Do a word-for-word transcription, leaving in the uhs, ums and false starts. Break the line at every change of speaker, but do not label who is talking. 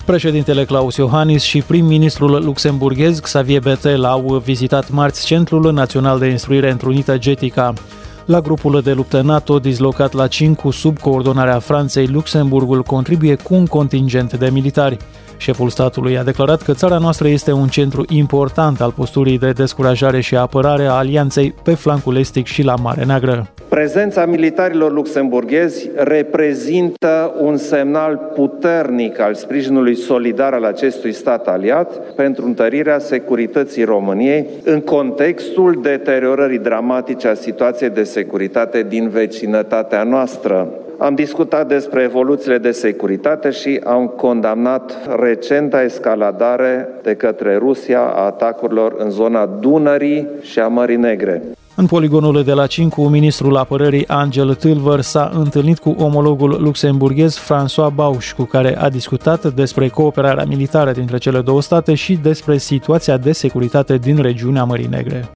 Președintele Klaus Iohannis și prim-ministrul luxemburghez Xavier Bettel au vizitat marți Centrul Național de Instruire Întrunită Getica. La grupul de luptă NATO, dislocat la Cincu sub coordonarea Franței, Luxemburgul contribuie cu un contingent de militari. Șeful statului a declarat că țara noastră este un centru important al posturii de descurajare și apărare a alianței pe flancul estic și la Marea Neagră.
Prezența militarilor luxemburghezi reprezintă un semnal puternic al sprijinului solidar al acestui stat aliat pentru întărirea securității României în contextul deteriorării dramatice a situației de securitate din vecinătatea noastră. Am discutat despre evoluțiile de securitate și am condamnat recenta escaladare de către Rusia a atacurilor în zona Dunării și a Mării Negre.
În poligonul de la Cincu, ministrul apărării Angel Tâlvăr s-a întâlnit cu omologul luxemburghez François Bauch, cu care a discutat despre cooperarea militară dintre cele două state și despre situația de securitate din regiunea Mării Negre.